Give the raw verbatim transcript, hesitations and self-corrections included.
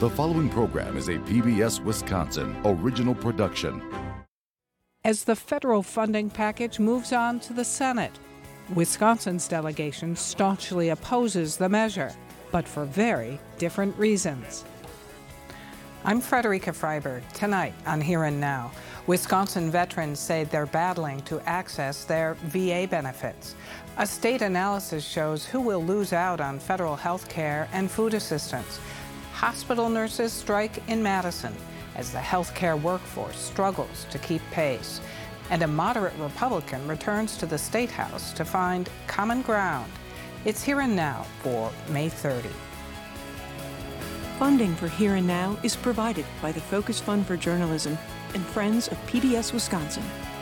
The following program is a P B S Wisconsin original production. As the federal funding package moves on to the Senate, Wisconsin's delegation staunchly opposes the measure, but for very different reasons. I'm Frederica Freiberg. Tonight on Here and Now, Wisconsin veterans say they're battling to access their V A benefits. A state analysis shows who will lose out on federal health care and food assistance. Hospital nurses strike in Madison as the healthcare workforce struggles to keep pace. And a moderate Republican returns to the State House to find common ground. It's Here and Now for May thirtieth. Funding for Here and Now is provided by the Focus Fund for Journalism and Friends of P B S Wisconsin.